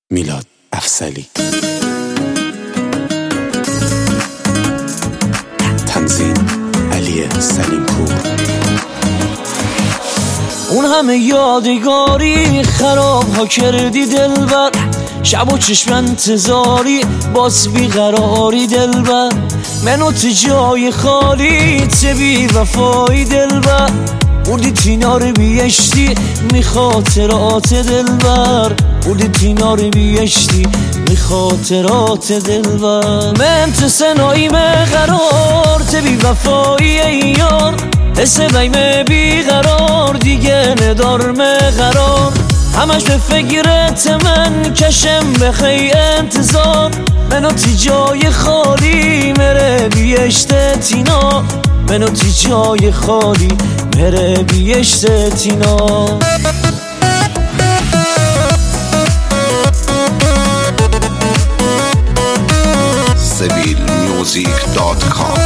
میلاد افضلی. تنظیم علی سلیمپور. اون همه یادگاری خراب ها کردی دلبر، شب و چشم انتظاری باز بیقراری دلبر، منو تو جای خالی چه بی وفایی دلبر، بردی تینار بیشتی می خاطرات دلبر، بردی تینار بیشتی می خاطرات دلبر. من تو سنایی مقرار ته بی وفایی یار، حس بیم بیقرار دیگه ندار مقرار، همش به فکرت من کشم بخی انتظار، منو تی جای خالی مره بیشت تینا، منو تی جای خالی مره بیشت تینا. sevilmusic.com.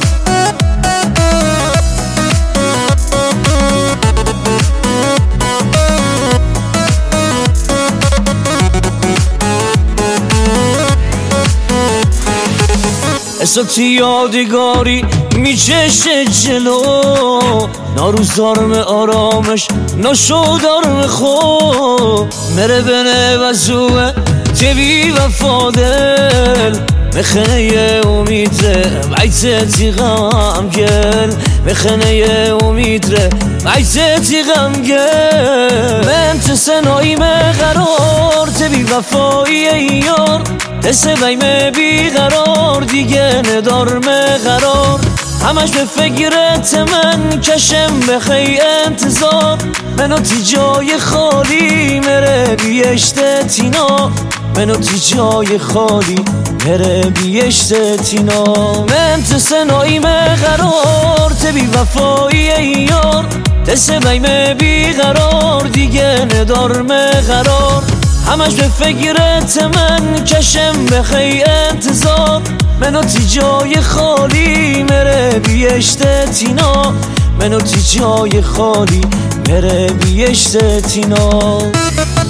احساسی یادگاری میچشه جلو، ناروز دارم آرامش نشو دارم خو، مره بنه وزوه تبی وفا دل، مخنه یه امید ره بعیت تیغم گل، مخنه یه امید ره بعیت تیغم گل. من تو سنایی مقرار تبی وفایی یار، حس بیم بیقرار دیگه ندار مقرار، همش به فکرت من کشم بخی انتظار، منو تی جای خالی مره بیشت تینا، منو تی جای خالی مره بیشت تینا. من تو سنایی مقرار ته بی وفایی یار، حس بیم بیقرار دیگه ندار مقرار، همش به فکرت من کشم بخی انتظار، منو تی جای خالی مره بیشت تینا، منو تی جای خالی مره بیشت تینا.